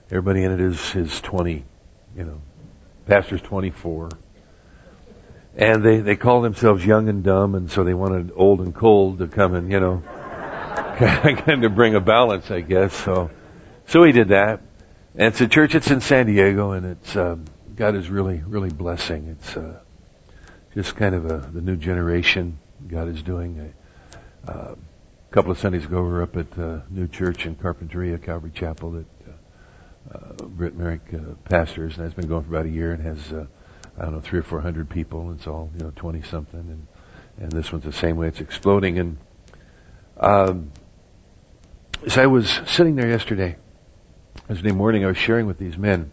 Everybody in it is 20, pastor's 24. And they call themselves young and dumb, and so they wanted old and cold to come and, kind of bring a balance, I guess. So he did that. And it's a church. It's in San Diego, and it's God is really, really blessing. It's just kind of the new generation God is doing. A couple of Sundays ago, we were up at a new church in Carpinteria, Calvary Chapel, that Britt Merrick pastors, and it's been going for about a year and has 300 or 400 people. It's all 20 something, and this one's the same way. It's exploding. And as I was sitting there yesterday morning, I was sharing with these men,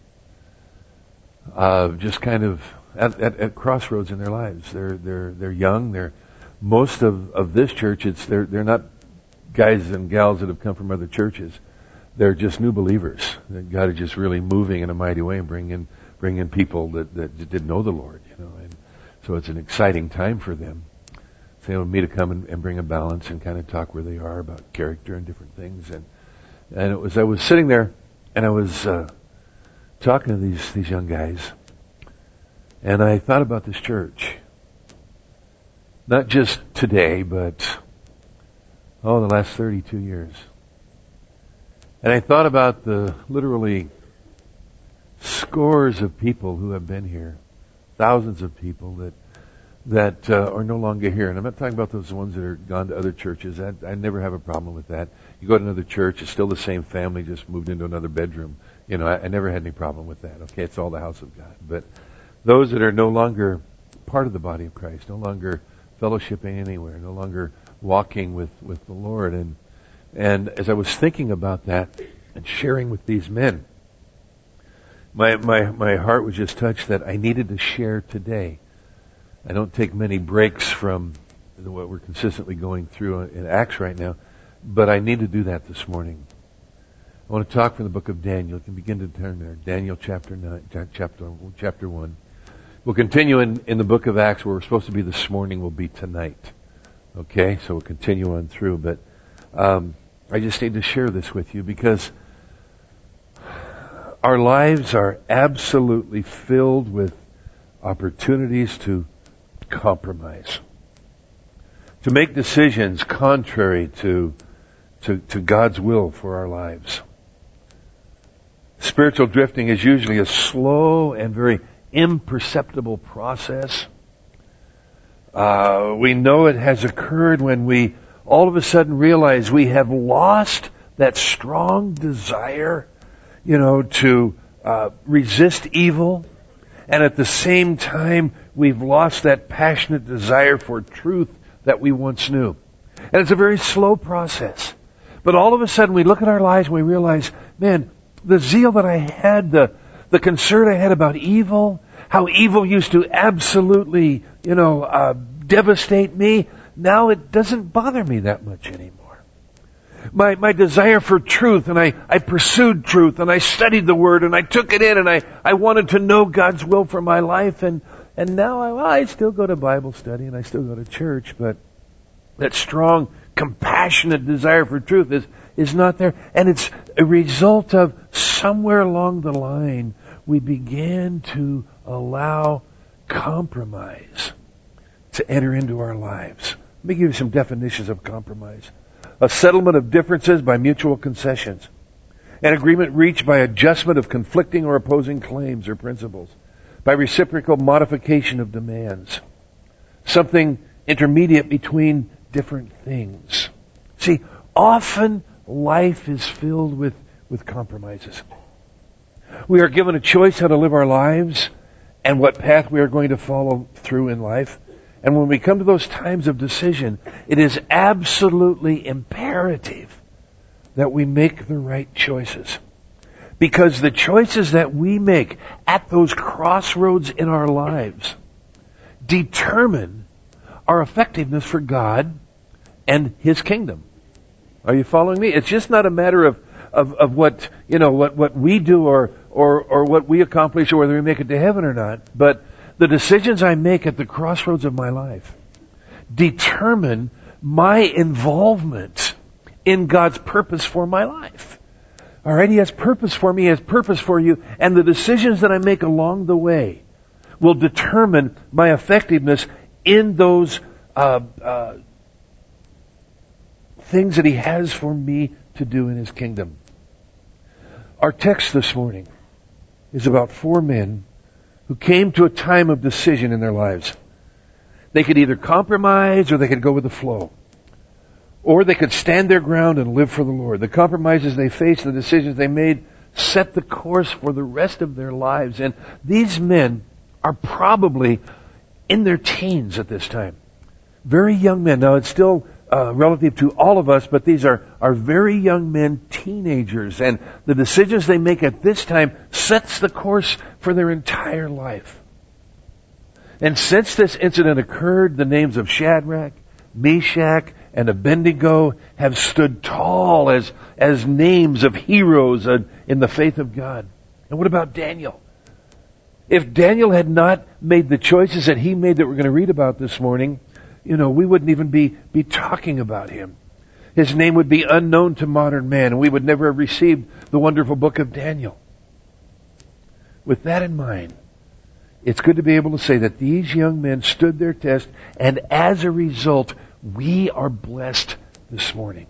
just kind of at crossroads in their lives. They're young. Most of this church. They're not guys and gals that have come from other churches. They're just new believers. That God is just really moving in a mighty way and bringing people that didn't know the Lord, and so it's an exciting time for them. So they want me to come and bring a balance and kind of talk where they are about character and different things. And it was, I was sitting there and I was talking to these young guys, and I thought about this church. Not just today, but the last 32 years. And I thought about the literally scores of people who have been here, thousands of people that are no longer here. And I'm not talking about those ones that are gone to other churches. I never have a problem with that. You go to another church, it's still the same family, just moved into another bedroom. I never had any problem with that. Okay, it's all the house of God. But those that are no longer part of the body of Christ, no longer fellowshipping anywhere, no longer walking with the Lord. And as I was thinking about that and sharing with these men, my heart was just touched that I needed to share today. I don't take many breaks from what we're consistently going through in Acts right now, but I need to do that this morning. I want to talk from the book of Daniel. You can begin to turn there. Daniel chapter 1. We'll continue in the book of Acts. Where we're supposed to be this morning will be tonight. Okay, so we'll continue on through. But I just need to share this with you because our lives are absolutely filled with opportunities to compromise, to make decisions contrary to God's will for our lives. Spiritual drifting is usually a slow and very imperceptible process. We know it has occurred when we all of a sudden realize we have lost that strong desire, to resist evil. And at the same time, we've lost that passionate desire for truth that we once knew. And it's a very slow process. But all of a sudden, we look at our lives and we realize, man, the zeal that I had, the concern I had about evil, how evil used to absolutely, devastate me, now it doesn't bother me that much anymore. My desire for truth, and I pursued truth, and I studied the Word, and I took it in, and I wanted to know God's will for my life, and now I still go to Bible study, and I still go to church, but that strong, compassionate desire for truth is not there, and it's a result of somewhere along the line, we began to allow compromise to enter into our lives. Let me give you some definitions of compromise. A settlement of differences by mutual concessions. An agreement reached by adjustment of conflicting or opposing claims or principles. By reciprocal modification of demands. Something intermediate between different things. See, often life is filled with compromises. We are given a choice how to live our lives and what path we are going to follow through in life. And when we come to those times of decision, it is absolutely imperative that we make the right choices. Because the choices that we make at those crossroads in our lives determine our effectiveness for God and His kingdom. Are you following me? It's just not a matter of what, what we do or what we accomplish or whether we make it to heaven or not, but the decisions I make at the crossroads of my life determine my involvement in God's purpose for my life. All right, He has purpose for me, He has purpose for you, and the decisions that I make along the way will determine my effectiveness in those things that He has for me to do in His kingdom. Our text this morning is about 4 men who came to a time of decision in their lives. They could either compromise or they could go with the flow. Or they could stand their ground and live for the Lord. The compromises they faced, the decisions they made, set the course for the rest of their lives. And these men are probably in their teens at this time. Very young men. Now it's still relative to all of us, but these are very young men, teenagers. And the decisions they make at this time sets the course for their entire life. And since this incident occurred, the names of Shadrach, Meshach, and Abednego have stood tall as names of heroes in the faith of God. And what about Daniel? If Daniel had not made the choices that he made that we're going to read about this morning, we wouldn't even be talking about him. His name would be unknown to modern man, and we would never have received the wonderful book of Daniel. With that in mind, it's good to be able to say that these young men stood their test, and as a result, we are blessed this morning.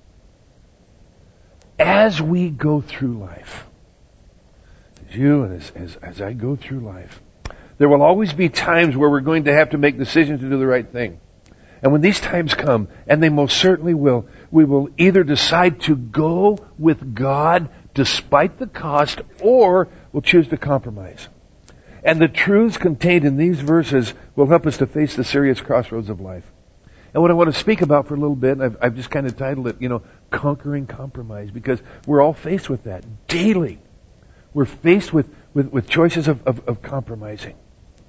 As we go through life, as you and as I go through life, there will always be times where we're going to have to make decisions to do the right thing. And when these times come, and they most certainly will, we will either decide to go with God despite the cost, or we'll choose to compromise. And the truths contained in these verses will help us to face the serious crossroads of life. And what I want to speak about for a little bit, I've just kind of titled it, Conquering Compromise, because we're all faced with that daily. We're faced with choices of compromising.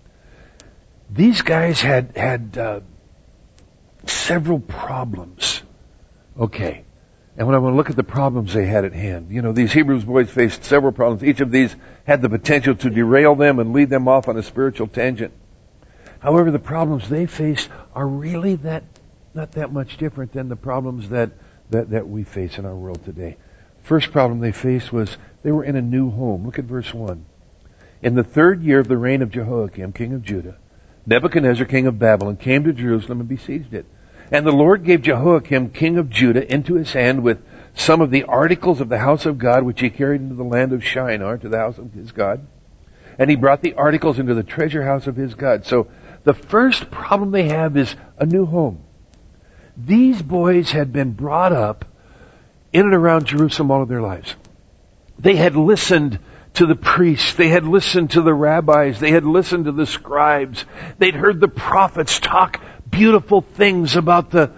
These guys had several problems. Okay. And when I want to look at the problems they had at hand, these Hebrews boys faced several problems. Each of these had the potential to derail them and lead them off on a spiritual tangent. However, the problems they faced are really not that much different than the problems that we face in our world today. First problem they faced was they were in a new home. Look at verse 1. In the 3rd year of the reign of Jehoiakim, king of Judah, Nebuchadnezzar, king of Babylon, came to Jerusalem and besieged it. And the Lord gave Jehoiakim, king of Judah, into his hand with some of the articles of the house of God, which he carried into the land of Shinar, to the house of his God. And he brought the articles into the treasure house of his God. So the first problem they have is a new home. These boys had been brought up in and around Jerusalem all of their lives. They had listened to the priests. They had listened to the rabbis. They had listened to the scribes. They'd heard the prophets talk beautiful things about the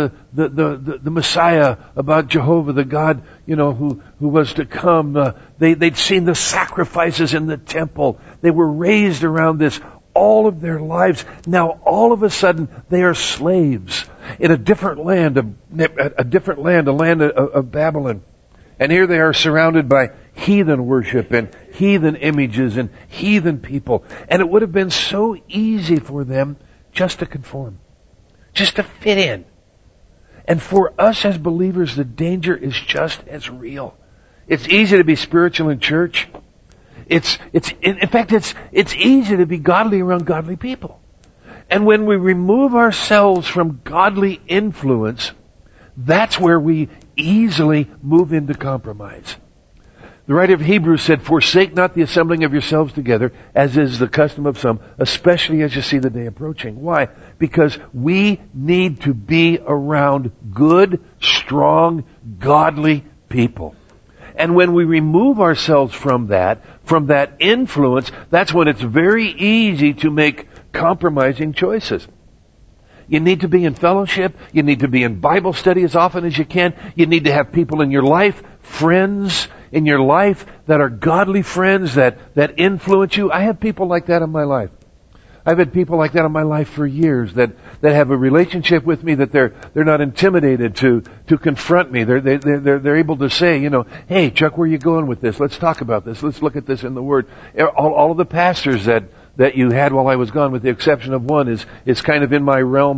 Messiah, about Jehovah, the God, who was to come. They'd seen the sacrifices in the temple. They were raised around this all of their lives. Now, all of a sudden, they are slaves in a different land, a land of Babylon. And here they are surrounded by heathen worship and heathen images and heathen people. And it would have been so easy for them just to conform, just to fit in. And for us as believers, the danger is just as real. It's easy to be spiritual in church. In fact, it's easy to be godly around godly people. And when we remove ourselves from godly influence, that's where we easily move into compromise. The writer of Hebrews said, "Forsake not the assembling of yourselves together, as is the custom of some, especially as you see the day approaching." Why? Because we need to be around good, strong, godly people. And when we remove ourselves from that influence, that's when it's very easy to make compromising choices. You need to be in fellowship. You need to be in Bible study as often as you can. You need to have people in your life, friends in your life that are godly friends that influence you. I have people like that in my life. I've had people like that in my life for years that have a relationship with me that they're not intimidated to confront me. They're able to say, "Hey, Chuck, where are you going with this? Let's talk about this. Let's look at this in the Word." All of the pastors that you had while I was gone, with the exception of one, is kind of in my realm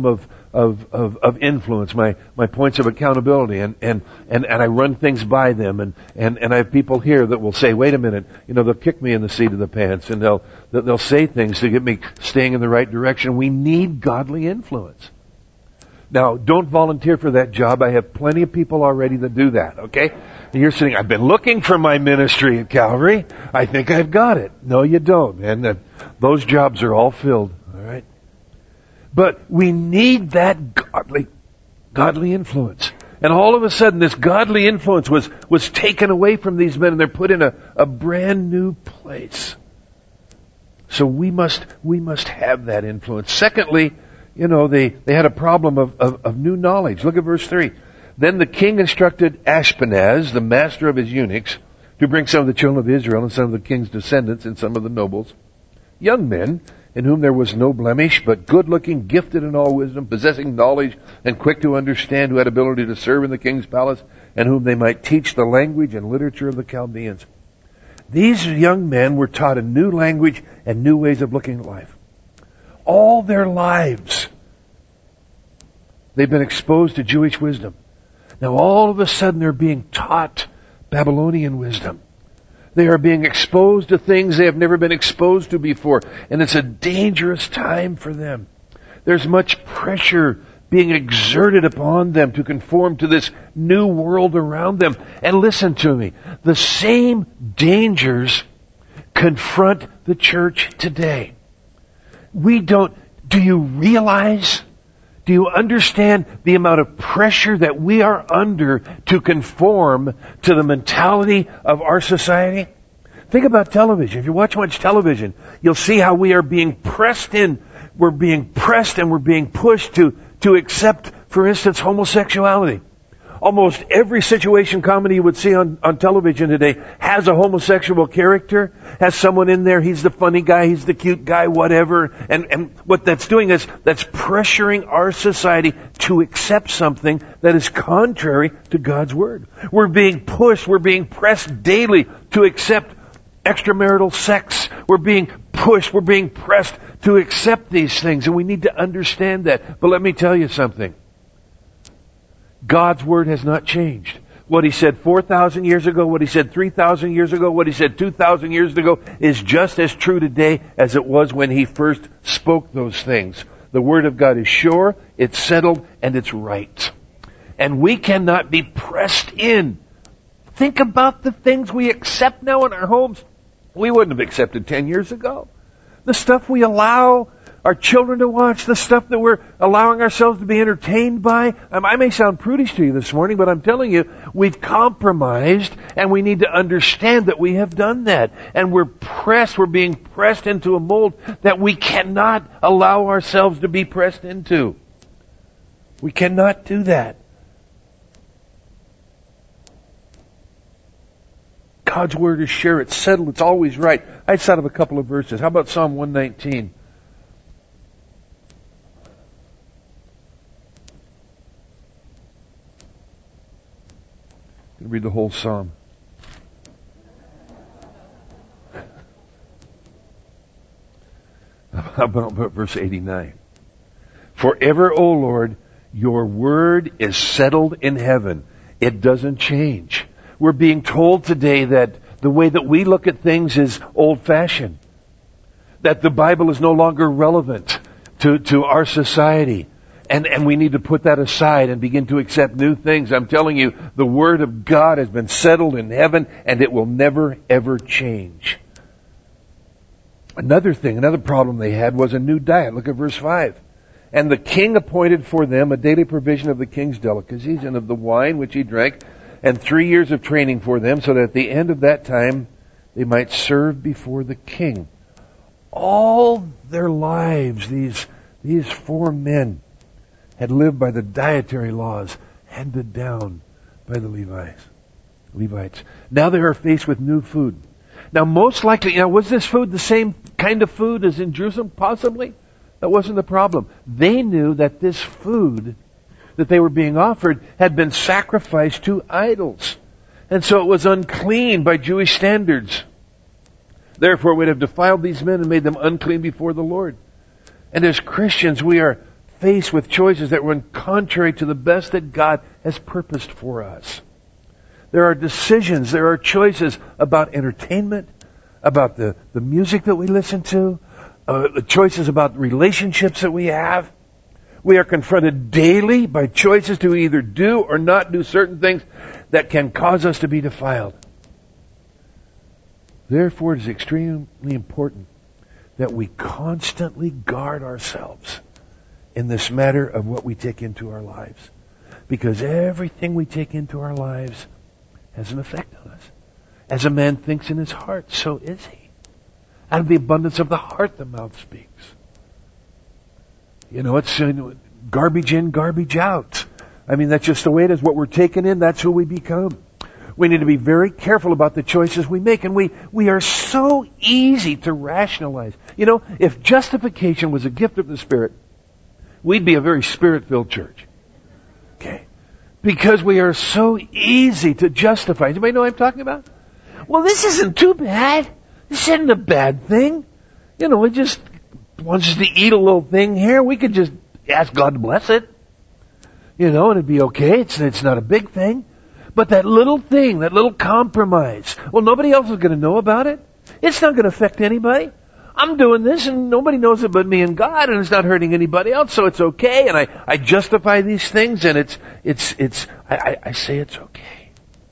of influence, my points of accountability, and I run things by them, and I have people here that will say, wait a minute, they'll kick me in the seat of the pants, and they'll say things to get me staying in the right direction. We need godly influence. Now, don't volunteer for that job. I have plenty of people already that do that, okay? And you're saying, I've been looking for my ministry at Calvary. I think I've got it. No, you don't, man. Those jobs are all filled, all right? But we need that godly influence. And all of a sudden, this godly influence was taken away from these men, and they're put in a brand new place. So we must have that influence. Secondly, they had a problem of new knowledge. Look at verse 3. Then the king instructed Ashpenaz, the master of his eunuchs, to bring some of the children of Israel and some of the king's descendants and some of the nobles, young men, in whom there was no blemish, but good-looking, gifted in all wisdom, possessing knowledge, and quick to understand, who had ability to serve in the king's palace, and whom they might teach the language and literature of the Chaldeans. These young men were taught a new language and new ways of looking at life. All their lives, they've been exposed to Jewish wisdom. Now all of a sudden they're being taught Babylonian wisdom. They are being exposed to things they have never been exposed to before. And it's a dangerous time for them. There's much pressure being exerted upon them to conform to this new world around them. And listen to me, the same dangers confront the church today. Do you realize, do you understand the amount of pressure that we are under to conform to the mentality of our society? Think about television. If you watch much television, you'll see how we are being pressed in. We're being pressed and we're being pushed to accept, for instance, homosexuality. Almost every situation comedy you would see on television today has a homosexual character, has someone in there, he's the funny guy, he's the cute guy, whatever. And what that's doing is, that's pressuring our society to accept something that is contrary to God's Word. We're being pushed, we're being pressed daily to accept extramarital sex. We're being pushed, we're being pressed to accept these things, and we need to understand that. But let me tell you something. God's Word has not changed. What He said 4,000 years ago, what He said 3,000 years ago, what He said 2,000 years ago is just as true today as it was when He first spoke those things. The Word of God is sure, it's settled, and it's right. And we cannot be pressed in. Think about the things we accept now in our homes. We wouldn't have accepted 10 years ago. The stuff we allow our children to watch, the stuff that we're allowing ourselves to be entertained by. I may sound prudish to you this morning, but I'm telling you, we've compromised, and we need to understand that we have done that. And we're being pressed into a mold that we cannot allow ourselves to be pressed into. We cannot do that. God's Word is sure, it's settled, it's always right. I just thought of a couple of verses. How about Psalm 119? Read the whole psalm. How about verse 89? Forever, O Lord, your word is settled in heaven. It doesn't change. We're being told today that the way that we look at things is old-fashioned. That the Bible is no longer relevant to our society. And we need to put that aside and begin to accept new things. I'm telling you, the Word of God has been settled in heaven, and it will never, ever change. Another problem they had was a new diet. Look at verse 5. And the king appointed for them a daily provision of the king's delicacies and of the wine which he drank, and 3 years of training for them, so that at the end of that time they might serve before the king. All their lives, these 4 men had lived by the dietary laws handed down by the Levites. Now they are faced with new food. Now most likely, was this food the same kind of food as in Jerusalem? Possibly. That wasn't the problem. They knew that this food that they were being offered had been sacrificed to idols. And so it was unclean by Jewish standards. Therefore it would have defiled these men and made them unclean before the Lord. And as Christians, we are faced with choices that run contrary to the best that God has purposed for us. There are decisions, there are choices about entertainment, about the music that we listen to, the choices about relationships that we have. We are confronted daily by choices to either do or not do certain things that can cause us to be defiled. Therefore, it is extremely important that we constantly guard ourselves in this matter of what we take into our lives. Because everything we take into our lives has an effect on us. As a man thinks in his heart, so is he. Out of the abundance of the heart, the mouth speaks. You know, it's garbage in, garbage out. I mean, that's just the way it is. What we're taking in, that's who we become. We need to be very careful about the choices we make. And we are so easy to rationalize. You know, if justification was a gift of the Spirit, we'd be a very Spirit-filled church. Okay? Because we are so easy to justify. Anybody know what I'm talking about? Well, this isn't too bad. This isn't a bad thing. You know, it just wants us to eat a little thing here. We could just ask God to bless it. You know, and it'd be okay. It's not a big thing. But that little thing, that little compromise, well, nobody else is going to know about it. It's not going to affect anybody. I'm doing this and nobody knows it but me and God, and it's not hurting anybody else, so it's okay. And I justify these things, and I say it's okay.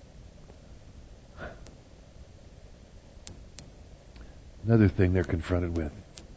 Another thing they're confronted with.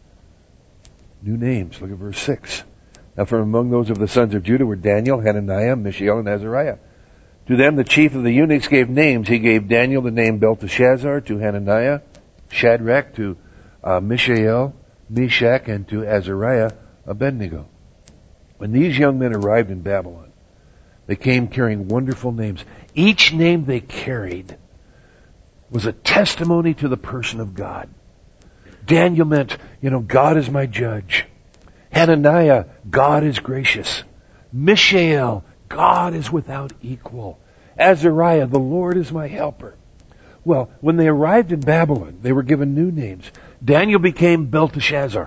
New names. Look at verse 6. Now from among those of the sons of Judah were Daniel, Hananiah, Mishael, and Azariah. To them the chief of the eunuchs gave names. He gave Daniel the name Belteshazzar, to Hananiah, Shadrach, to Mishael, Meshach, and to Azariah, Abednego. When these young men arrived in Babylon, they came carrying wonderful names. Each name they carried was a testimony to the person of God. Daniel meant, God is my judge. Hananiah, God is gracious. Mishael, God is without equal. Azariah, the Lord is my helper. Well, when they arrived in Babylon, they were given new names. Daniel became Belteshazzar,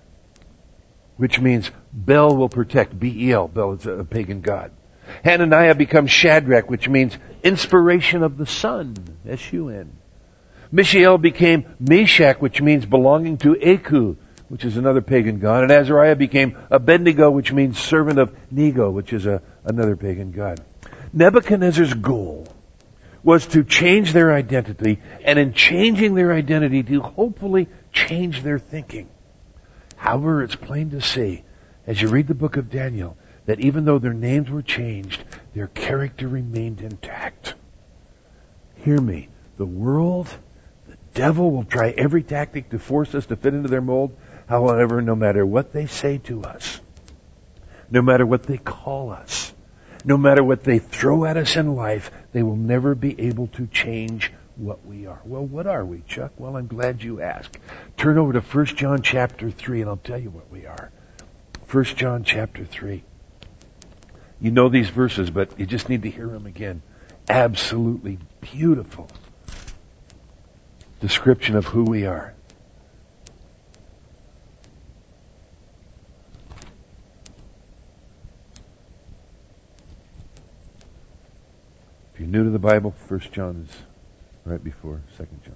which means Bel will protect. B-E-L. Bel is a pagan god. Hananiah becomes Shadrach, which means inspiration of the sun. S-U-N. Mishael became Meshach, which means belonging to Aku, which is another pagan god. And Azariah became Abednego, which means servant of Nego, which is another pagan god. Nebuchadnezzar's goal was to change their identity, and in changing their identity, to hopefully change their thinking. However, it's plain to see, as you read the book of Daniel, that even though their names were changed, their character remained intact. Hear me. The world, the devil will try every tactic to force us to fit into their mold. However, no matter what they say to us, no matter what they call us, no matter what they throw at us in life, they will never be able to change what we are. Well, what are we, Chuck? Well, I'm glad you asked. Turn over to 1 John chapter 3 and I'll tell you what we are. 1 John chapter 3. You know these verses, but you just need to hear them again. Absolutely beautiful description of who we are. If you're new to the Bible, 1 John is right before 2 John.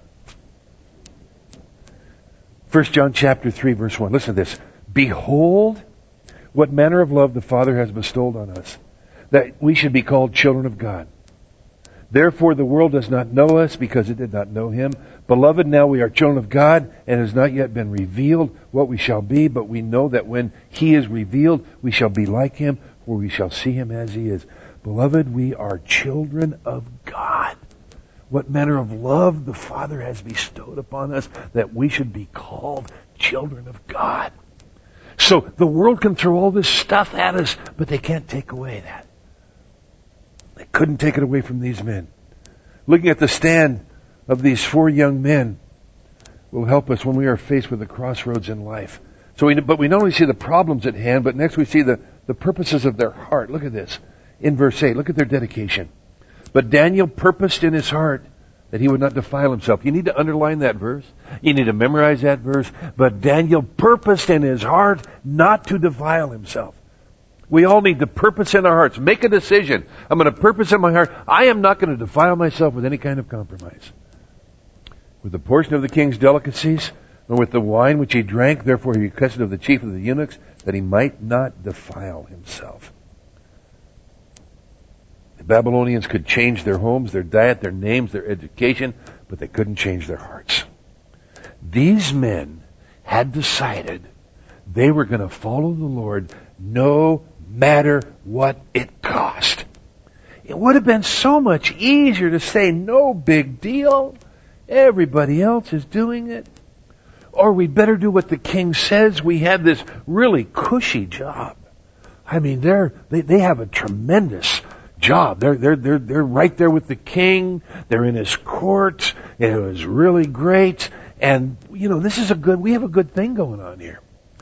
1 John chapter 3 verse 1. Listen to this. Behold, what manner of love the Father has bestowed on us, that we should be called children of God. Therefore the world does not know us, because it did not know Him. Beloved, now we are children of God, and it has not yet been revealed what we shall be, but we know that when He is revealed, we shall be like Him, for we shall see Him as He is. Beloved, we are children of God. What manner of love the Father has bestowed upon us, that we should be called children of God. So the world can throw all this stuff at us, but they can't take away that. They couldn't take it away from these men. Looking at the stand of these 4 young men will help us when we are faced with the crossroads in life. But we not only see the problems at hand, but next we see the purposes of their heart. Look at this. In verse 8, look at their dedication. But Daniel purposed in his heart that he would not defile himself. You need to underline that verse. You need to memorize that verse. But Daniel purposed in his heart not to defile himself. We all need to purpose in our hearts. Make a decision. I'm going to purpose in my heart. I am not going to defile myself with any kind of compromise. With the portion of the king's delicacies, nor with the wine which he drank, therefore he requested of the chief of the eunuchs that he might not defile himself. The Babylonians could change their homes, their diet, their names, their education, but they couldn't change their hearts. These men had decided they were going to follow the Lord no matter what it cost. It would have been so much easier to say, no big deal. Everybody else is doing it. Or we better do what the king says. We have this really cushy job. I mean, they have a tremendous job. They're right there with the king. They're in his court. It was really great. And, we have a good thing going on here.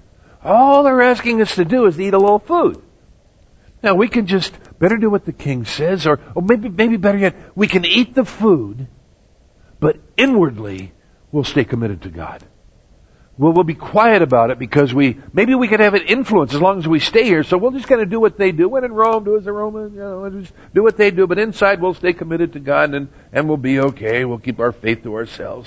All they're asking us to do is eat a little food. Now, we can just better do what the king says, or maybe better yet, we can eat the food, but inwardly, we'll stay committed to God. We'll be quiet about it because maybe we could have an influence as long as we stay here, so we'll just kind of do what they do. When in Rome, do as the Romans, just do what they do, but inside we'll stay committed to God and we'll be okay. We'll keep our faith to ourselves.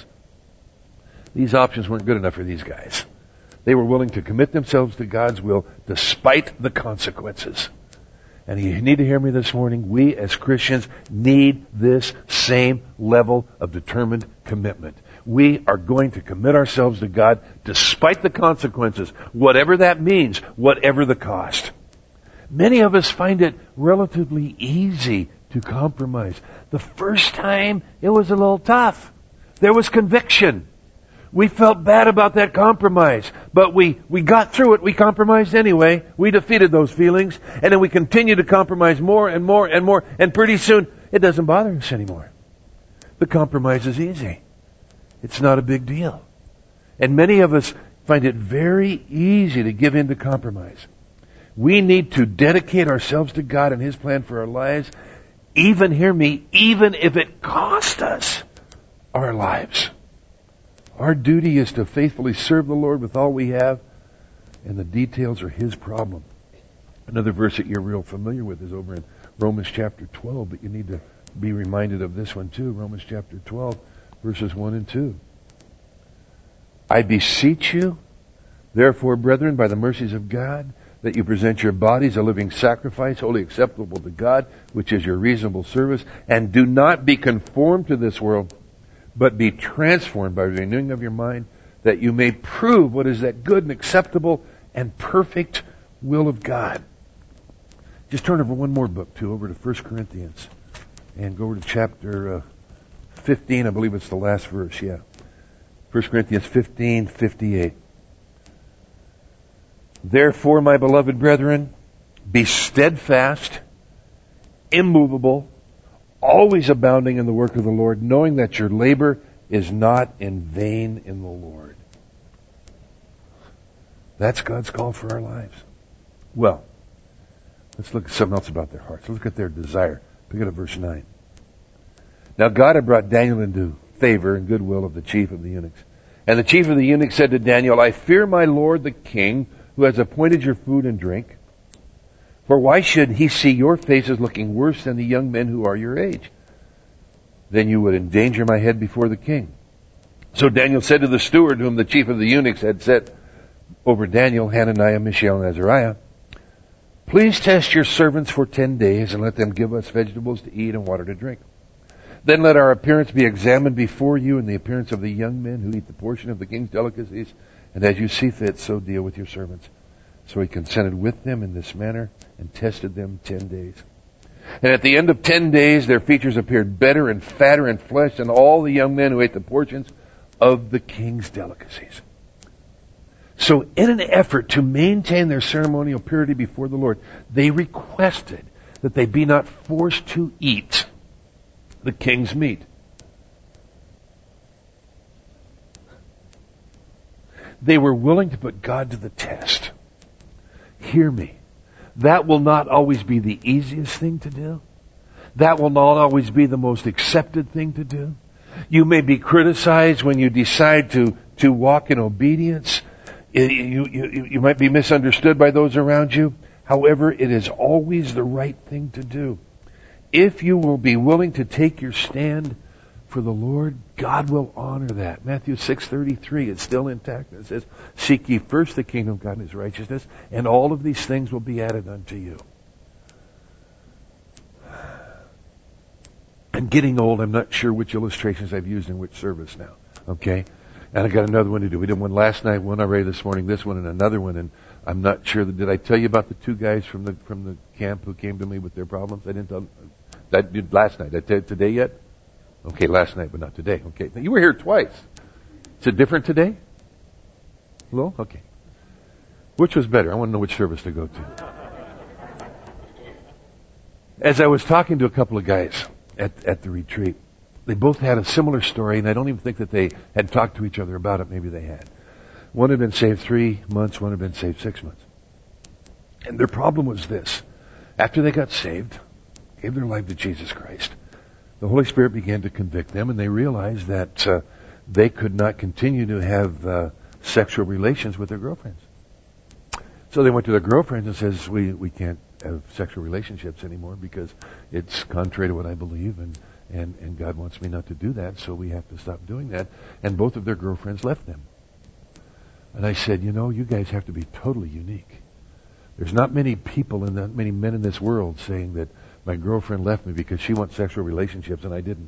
These options weren't good enough for these guys. They were willing to commit themselves to God's will despite the consequences. And you need to hear me this morning. We as Christians need this same level of determined commitment. We are going to commit ourselves to God despite the consequences, whatever that means, whatever the cost. Many of us find it relatively easy to compromise. The first time, it was a little tough. There was conviction. We felt bad about that compromise, but we got through it. We compromised anyway. We defeated those feelings, and then we continue to compromise more and more and more, and pretty soon it doesn't bother us anymore. The compromise is easy. It's not a big deal. And many of us find it very easy to give in to compromise. We need to dedicate ourselves to God and His plan for our lives, even if it costs us our lives. Our duty is to faithfully serve the Lord with all we have, and the details are His problem. Another verse that you're real familiar with is over in Romans chapter 12, but you need to be reminded of this one too. Romans chapter 12, verses 1 and 2. I beseech you, therefore, brethren, by the mercies of God, that you present your bodies a living sacrifice, wholly acceptable to God, which is your reasonable service, and do not be conformed to this world, but be transformed by renewing of your mind, that you may prove what is that good and acceptable and perfect will of God. Just turn over one more book, too, over to 1 Corinthians, and go over to chapter 15. I believe it's the last verse, yeah. 1 Corinthians 15:58. Therefore, my beloved brethren, be steadfast, immovable, always abounding in the work of the Lord, knowing that your labor is not in vain in the Lord. That's God's call for our lives. Well, let's look at something else about their hearts. Let's look at their desire. Pick it up verse 9. Now God had brought Daniel into favor and goodwill of the chief of the eunuchs. And the chief of the eunuchs said to Daniel, I fear my lord the king, who has appointed your food and drink. For why should he see your faces looking worse than the young men who are your age? Then you would endanger my head before the king. So Daniel said to the steward, whom the chief of the eunuchs had set over Daniel, Hananiah, Mishael, and Azariah, please test your servants for 10 days, and let them give us vegetables to eat and water to drink. Then let our appearance be examined before you, and the appearance of the young men who eat the portion of the king's delicacies, and as you see fit, so deal with your servants. So he consented with them in this manner, and tested them 10 days. And at the end of 10 days, their features appeared better and fatter in flesh than all the young men who ate the portions of the king's delicacies. So in an effort to maintain their ceremonial purity before the Lord, they requested that they be not forced to eat the king's meat. They were willing to put God to the test. Hear me. That will not always be the easiest thing to do. That will not always be the most accepted thing to do. You may be criticized when you decide to walk in obedience. You might be misunderstood by those around you. However, it is always the right thing to do. If you will be willing to take your stand for the Lord, God will honor that. Matthew 6:33, it's still intact. It says, "Seek ye first the kingdom of God and His righteousness, and all of these things will be added unto you." I'm getting old. I'm not sure which illustrations I've used in which service now. Okay? And I got another one to do. We did one last night, one already this morning, this one, and another one. And I'm not sure. Did I tell you about the two guys from the camp who came to me with their problems? I didn't tell. I did last night. Did I tell you today yet? Okay, last night, but not today. Okay, you were here twice. Is it different today? Hello? Okay. Which was better? I want to know which service to go to. As I was talking to a couple of guys at the retreat, they both had a similar story, and I don't even think that they had talked to each other about it. Maybe they had. One had been saved 3 months, one had been saved 6 months. And their problem was this. After they got saved, gave their life to Jesus Christ, the Holy Spirit began to convict them, and they realized that they could not continue to have sexual relations with their girlfriends. So they went to their girlfriends and says, we can't have sexual relationships anymore because it's contrary to what I believe, and God wants me not to do that, so we have to stop doing that. And both of their girlfriends left them. And I said, you guys have to be totally unique. There's not many people and not many men in this world saying that my girlfriend left me because she wants sexual relationships and I didn't,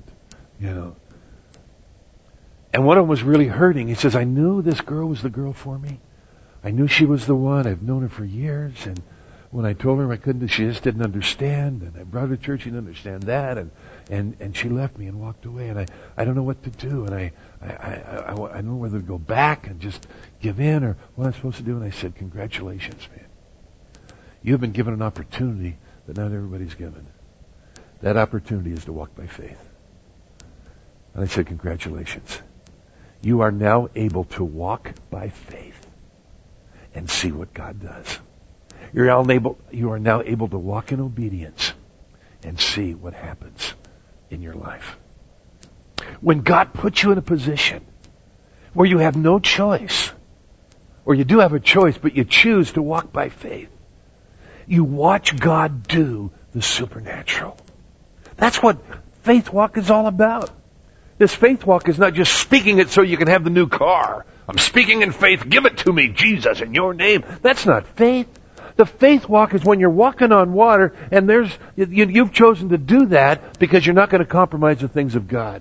And one of them was really hurting. He says, I knew this girl was the girl for me. I knew she was the one. I've known her for years. And when I told her I couldn't, she just didn't understand. And I brought her to church, she didn't understand that. And she left me and walked away. And I don't know what to do. And I don't know whether to go back and just give in or what I'm supposed to do. And I said, congratulations, man. You have been given an opportunity that not everybody's given. That opportunity is to walk by faith. And I said, congratulations. You are now able to walk by faith and see what God does. You are now able to walk in obedience and see what happens in your life. When God puts you in a position where you have no choice, or you do have a choice, but you choose to walk by faith, you watch God do the supernatural. That's what faith walk is all about. This faith walk is not just speaking it so you can have the new car. I'm speaking in faith. Give it to me, Jesus, in your name. That's not faith. The faith walk is when you're walking on water and you've chosen to do that because you're not going to compromise the things of God.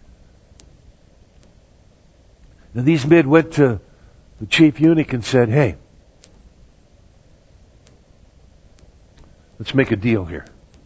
Now these men went to the chief eunuch and said, hey, let's make a deal here.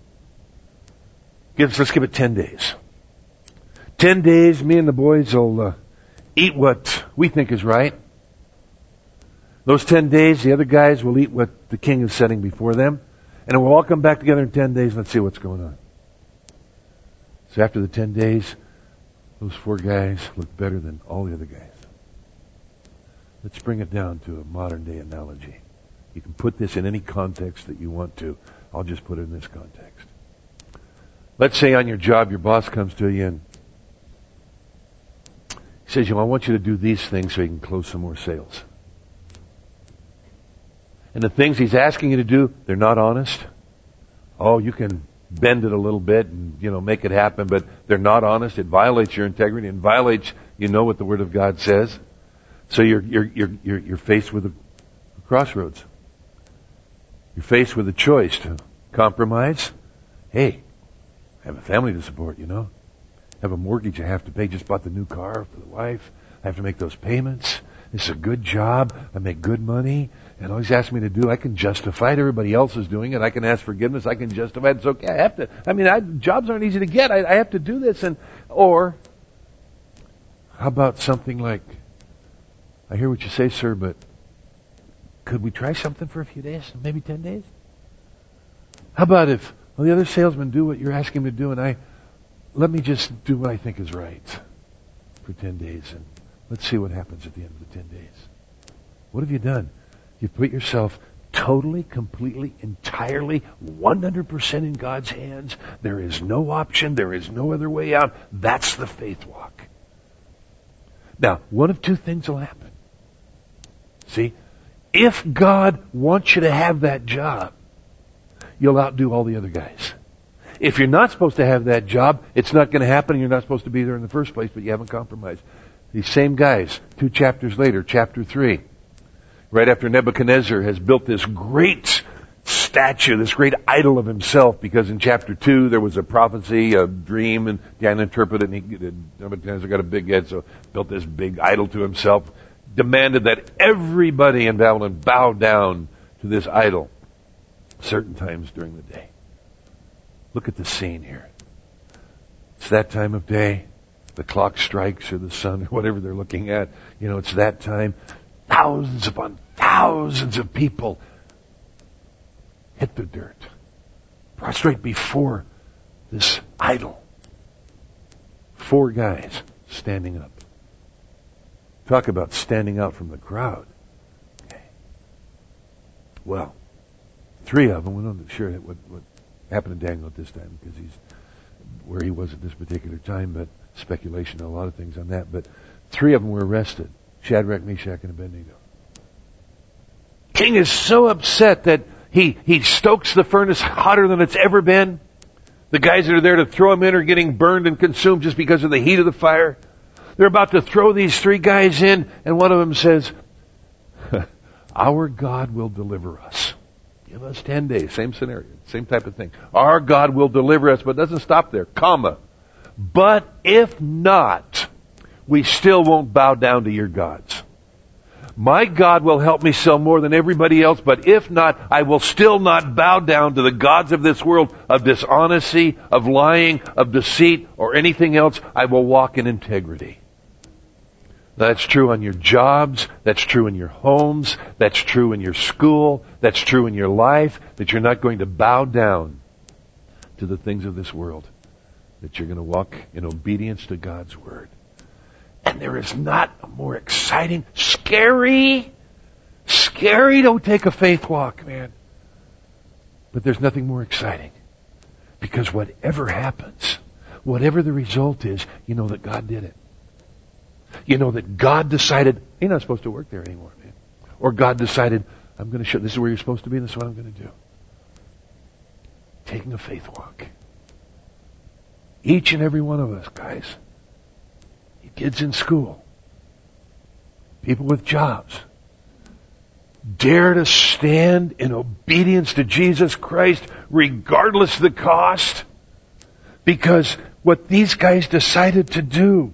Let's give it 10 days. 10 days, me and the boys will eat what we think is right. Those 10 days, the other guys will eat what the king is setting before them. And we'll all come back together in 10 days and let's see what's going on. So after the 10 days, those 4 guys look better than all the other guys. Let's bring it down to a modern day analogy. You can put this in any context that you want to. I'll just put it in this context. Let's say on your job, your boss comes to you and he says, I want you to do these things so you can close some more sales. And the things he's asking you to do, they're not honest. Oh, you can bend it a little bit and, make it happen, but they're not honest. It violates your integrity and violates, what the Word of God says. So you're faced with a crossroads. You're faced with a choice to compromise. Hey, I have a family to support, I have a mortgage I have to pay. Just bought the new car for the wife. I have to make those payments. It's a good job. I make good money. And all he's asked me to do, I can justify it. Everybody else is doing it. I can ask forgiveness. I can justify it. It's okay. I have to. Jobs aren't easy to get. I have to do this. Or how about something like, I hear what you say, sir, but could we try something for a few days? Maybe 10 days? How about if the other salesmen do what you're asking them to do and let me just do what I think is right for 10 days and let's see what happens at the end of the 10 days. What have you done? You've put yourself totally, completely, entirely, 100% in God's hands. There is no option. There is no other way out. That's the faith walk. Now, one of two things will happen. See, if God wants you to have that job, you'll outdo all the other guys. If you're not supposed to have that job, it's not going to happen and you're not supposed to be there in the first place, but you haven't compromised. These same guys, 2 chapters later, chapter 3, right after Nebuchadnezzar has built this great statue, this great idol of himself, because in chapter 2 there was a prophecy, a dream, and Daniel interpreted it, and Nebuchadnezzar got a big head, so built this big idol to himself, demanded that everybody in Babylon bow down to this idol certain times during the day. Look at the scene here. It's that time of day. The clock strikes, or the sun, or whatever they're looking at. You know, it's that time. Thousands upon thousands of people hit the dirt, prostrate before this idol. 4 guys standing up. Talk about standing out from the crowd. Okay. Well, 3 of them, we're not sure what happened to Daniel at this time, because he's where he was at this particular time, but speculation, a lot of things on that. But 3 of them were arrested. Shadrach, Meshach, and Abednego. King is so upset that he stokes the furnace hotter than it's ever been. The guys that are there to throw him in are getting burned and consumed just because of the heat of the fire. They're about to throw these 3 guys in, and one of them says, our God will deliver us. Give us 10 days. Same scenario. Same type of thing. Our God will deliver us, but it doesn't stop there. Comma. But if not, we still won't bow down to your gods. My God will help me sell more than everybody else, but if not, I will still not bow down to the gods of this world, of dishonesty, of lying, of deceit, or anything else. I will walk in integrity. That's true on your jobs. That's true in your homes. That's true in your school. That's true in your life. That you're not going to bow down to the things of this world. That you're going to walk in obedience to God's Word. And there is not a more exciting, scary, don't take a faith walk, man. But there's nothing more exciting. Because whatever happens, whatever the result is, you know that God did it. You know that God decided, you're not supposed to work there anymore, man. Or God decided, I'm going to show, this is where you're supposed to be, and this is what I'm going to do. Taking a faith walk. Each and every one of us, guys. Kids in school. People with jobs. Dare to stand in obedience to Jesus Christ, regardless of the cost. Because what these guys decided to do,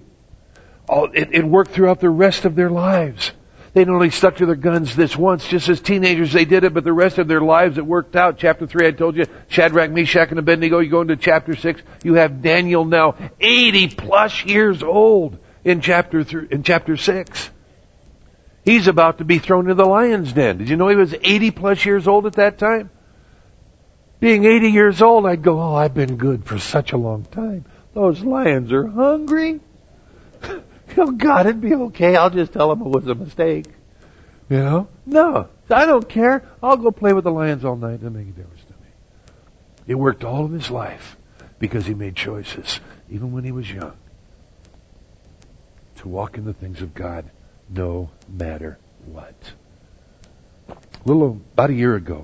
it worked throughout the rest of their lives. They not only stuck to their guns this once, just as teenagers they did it, but the rest of their lives it worked out. Chapter 3, I told you, Shadrach, Meshach, and Abednego. You go into chapter 6, you have Daniel now 80 plus years old in chapter 6. He's about to be thrown into the lion's den. Did you know he was 80 plus years old at that time? Being 80 years old, I'd go, oh, I've been good for such a long time. Those lions are hungry. Oh, God, it'd be okay. I'll just tell them it was a mistake. You know? No, I don't care. I'll go play with the lions all night. It doesn't make a difference to me. It worked all of his life because he made choices, even when he was young, to walk in the things of God no matter what. About a year ago,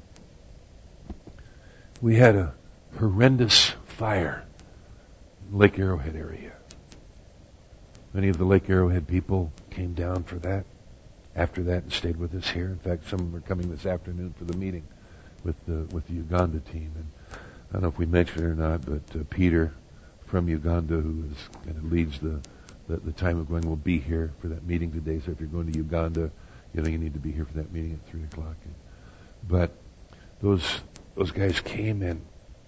we had a horrendous fire in Lake Arrowhead area. Many of the Lake Arrowhead people came down for that, after that, and stayed with us here. In fact, some of them are coming this afternoon for the meeting with the Uganda team. And I don't know if we mentioned it or not, but Peter from Uganda, who kind of leads the time of going, will be here for that meeting today. So if you're going to Uganda, you need to be here for that meeting at 3 o'clock. But those guys came in.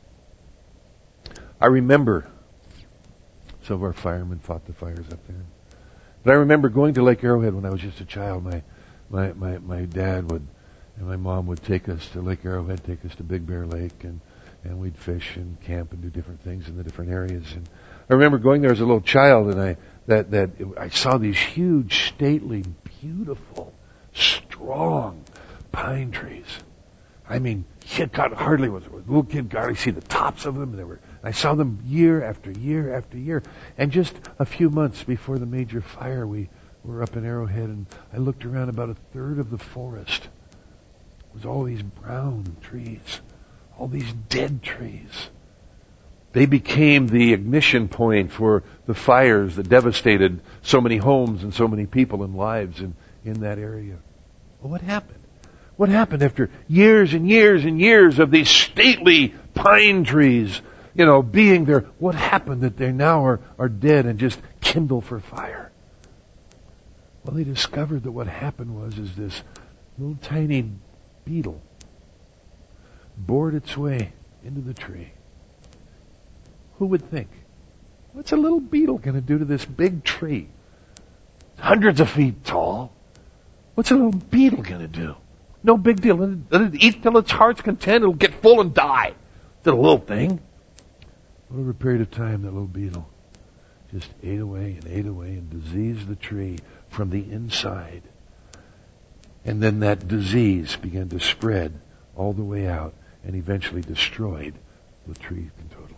I remember some of our firemen fought the fires up there. But I remember going to Lake Arrowhead when I was just a child. My dad and my mom would take us to Lake Arrowhead, take us to Big Bear Lake, and we'd fish and camp and do different things in the different areas. And I remember going there as a little child, and I saw these huge, stately, beautiful, strong pine trees. I mean, hardly was a little kid could hardly see the tops of them. I saw them year after year after year. And just a few months before the major fire, we We're up in Arrowhead, and I looked around. About a third of the forest was all these brown trees, all these dead trees. They became the ignition point for the fires that devastated so many homes and so many people and lives in that area. Well, what happened? What happened after years and years and years of these stately pine trees, being there? What happened that they now are dead and just kindle for fire? Well, they discovered that what happened was this little tiny beetle bored its way into the tree. Who would think? What's a little beetle going to do to this big tree? Hundreds of feet tall. What's a little beetle going to do? No big deal. Let it eat till its heart's content. It'll get full and die. It's a little thing. Over a period of time, that little beetle just ate away and diseased the tree from the inside. And then that disease began to spread all the way out and eventually destroyed the tree totally.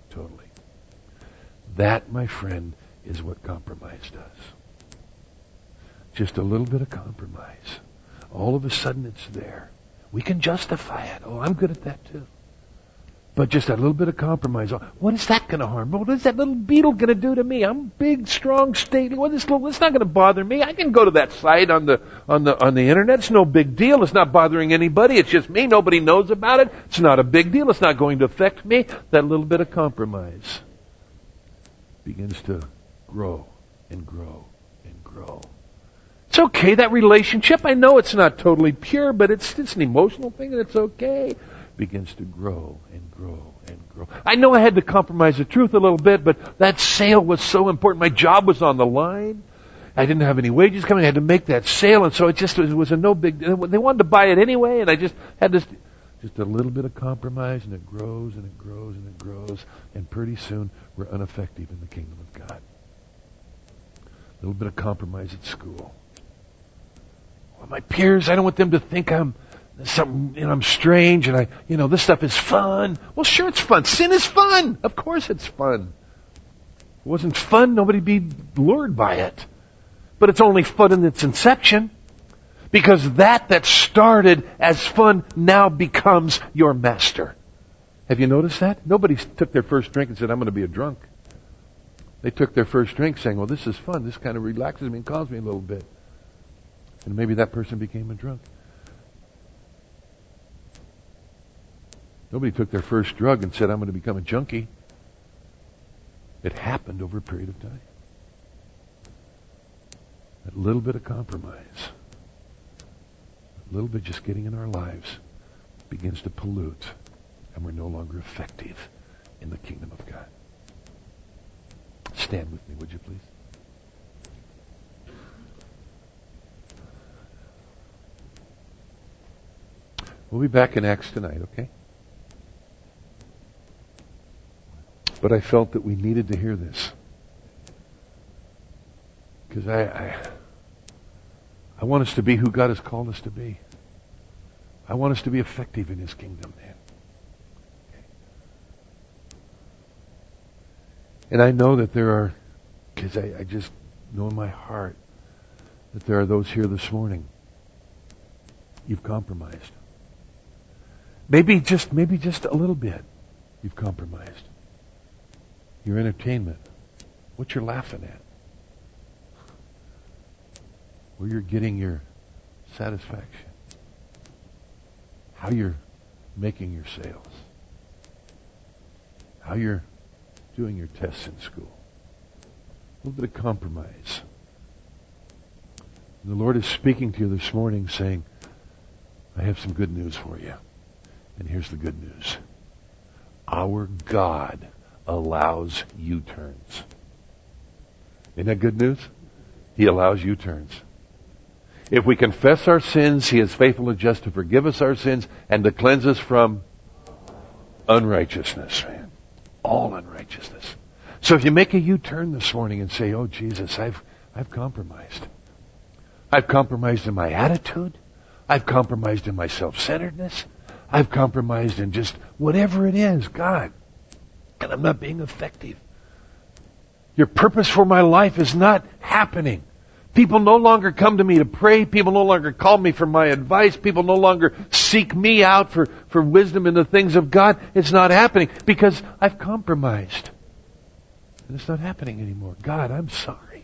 That, my friend, is what compromise does. Just a little bit of compromise. All of a sudden it's there. We can justify it. Oh, I'm good at that too. But just a little bit of compromise. What is that going to harm? What is that little beetle going to do to me? I'm big, strong, stately. It's not going to bother me. I can go to that site on the internet. It's no big deal. It's not bothering anybody. It's just me. Nobody knows about it. It's not a big deal. It's not going to affect me. That little bit of compromise begins to grow and grow and grow. It's okay, that relationship. I know it's not totally pure, but it's an emotional thing, and it's okay. Begins to grow and grow and grow. I know I had to compromise the truth a little bit, but that sale was so important. My job was on the line. I didn't have any wages coming. I had to make that sale, and so it was a no big deal. They wanted to buy it anyway, and I just had this, just a little bit of compromise, and it grows and it grows and it grows, and pretty soon we're ineffective in the kingdom of God. A little bit of compromise at school. Well, my peers, I don't want them to think I'm strange, and this stuff is fun. Well, sure, it's fun. Sin is fun. Of course it's fun. If it wasn't fun, nobody'd be lured by it. But it's only fun in its inception. Because that started as fun now becomes your master. Have you noticed that? Nobody took their first drink and said, I'm going to be a drunk. They took their first drink saying, well, this is fun. This kind of relaxes me and calms me a little bit. And maybe that person became a drunk. Nobody took their first drug and said, I'm going to become a junkie. It happened over a period of time. A little bit of compromise, a little bit just getting in our lives begins to pollute, and we're no longer effective in the kingdom of God. Stand with me, would you please? We'll be back in Acts tonight, okay? But I felt that we needed to hear this. Because I want us to be who God has called us to be. I want us to be effective in His kingdom, man. Okay. And I know that there are, because I just know in my heart that there are those here this morning. You've compromised. Maybe just a little bit. You've compromised. Your entertainment. What you're laughing at. Where you're getting your satisfaction. How you're making your sales. How you're doing your tests in school. A little bit of compromise. And the Lord is speaking to you this morning saying, I have some good news for you. And here's the good news. Our God allows U-turns. Isn't that good news? He allows U-turns. If we confess our sins, He is faithful and just to forgive us our sins and to cleanse us from unrighteousness, man. All unrighteousness. So if you make a U-turn this morning and say, oh Jesus, I've compromised. I've compromised in my attitude. I've compromised in my self-centeredness. I've compromised in just whatever it is, God. And I'm not being effective. Your purpose for my life is not happening People no longer come to me to pray. People no longer call me for my advice. People no longer seek me out for wisdom in the things of God. It's not happening because I've compromised. And it's not happening anymore. God, I'm sorry.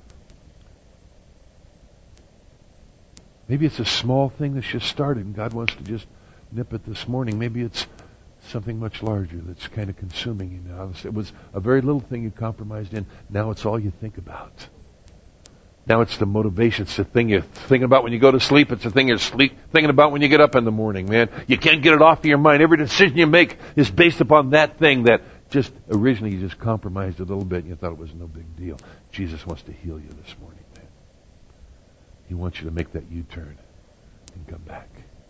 Maybe it's a small thing that's just started and God wants to just nip it this morning. Maybe it's something much larger that's kind of consuming you now. It was a very little thing you compromised in. Now it's all you think about. Now it's the motivation. It's the thing you're thinking about when you go to sleep. It's the thing you're thinking about when you get up in the morning, man. You can't get it off of your mind. Every decision you make is based upon that thing that just originally you just compromised a little bit and you thought it was no big deal. Jesus wants to heal you this morning, man. He wants you to make that U-turn and come back.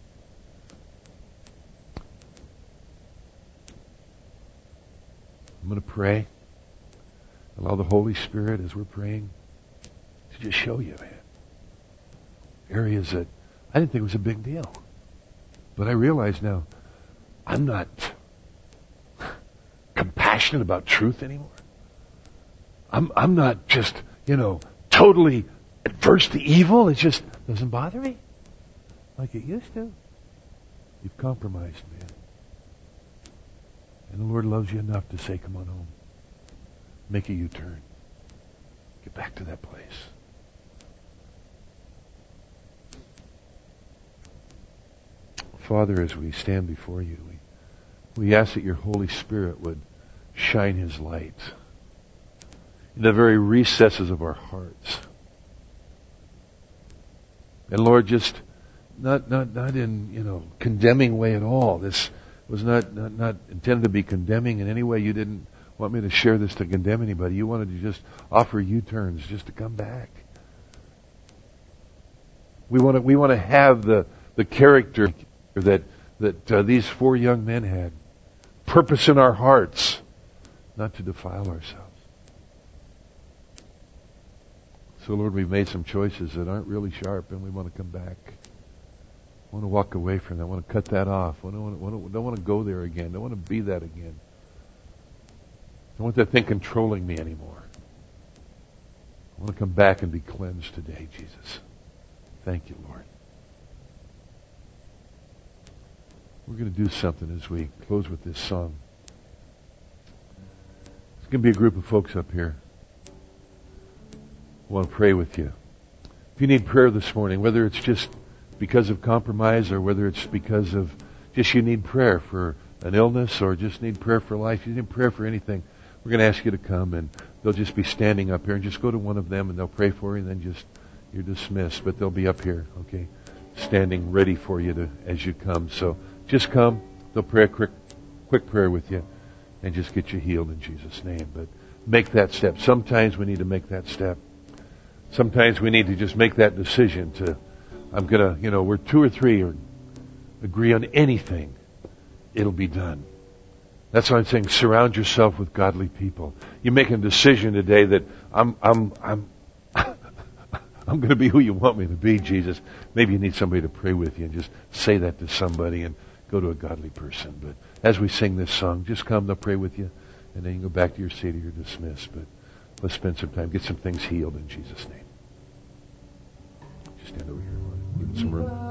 I'm going to pray. Allow the Holy Spirit as we're praying to just show you, man. Areas that I didn't think was a big deal. But I realize now I'm not compassionate about truth anymore. I'm not just, totally adverse to evil. It just doesn't bother me like it used to. You've compromised, man. And the Lord loves you enough to say, come on home. Make a U-turn. Get back to that place. Father, as we stand before you, we ask that your Holy Spirit would shine his light in the very recesses of our hearts. And Lord, just not in, condemning way at all. This was not intended to be condemning in any way. You didn't want me to share this to condemn anybody. You wanted to just offer U-turns just to come back. We want to have the character that these 4 young men had. Purpose in our hearts, not to defile ourselves. So Lord, we've made some choices that aren't really sharp, and we want to come back. I want to walk away from that. I want to cut that off. I don't want to go there again. I don't want to be that again. I don't want that thing controlling me anymore. I want to come back and be cleansed today, Jesus. Thank you, Lord. We're going to do something as we close with this song. There's going to be a group of folks up here who want to pray with you. If you need prayer this morning, whether it's just because of compromise or whether it's because of just you need prayer for an illness or just need prayer for life, you need prayer for anything, we're going to ask you to come and they'll just be standing up here and just go to one of them and they'll pray for you and then just, you're dismissed, but they'll be up here, okay, standing ready for you as you come. So just come, they'll pray a quick prayer with you and just get you healed in Jesus' name. But make that step. Sometimes we need to make that step. Sometimes we need to just make that decision to, I'm going to, where 2 or 3 agree on anything, it'll be done. That's why I'm saying surround yourself with godly people. You're making a decision today that I'm going to be who you want me to be, Jesus. Maybe you need somebody to pray with you and just say that to somebody and go to a godly person. But as we sing this song, just come, they'll pray with you, and then you can go back to your seat or you're dismissed. But let's spend some time, get some things healed in Jesus' name. Just stand over here, Lord. Give it some room.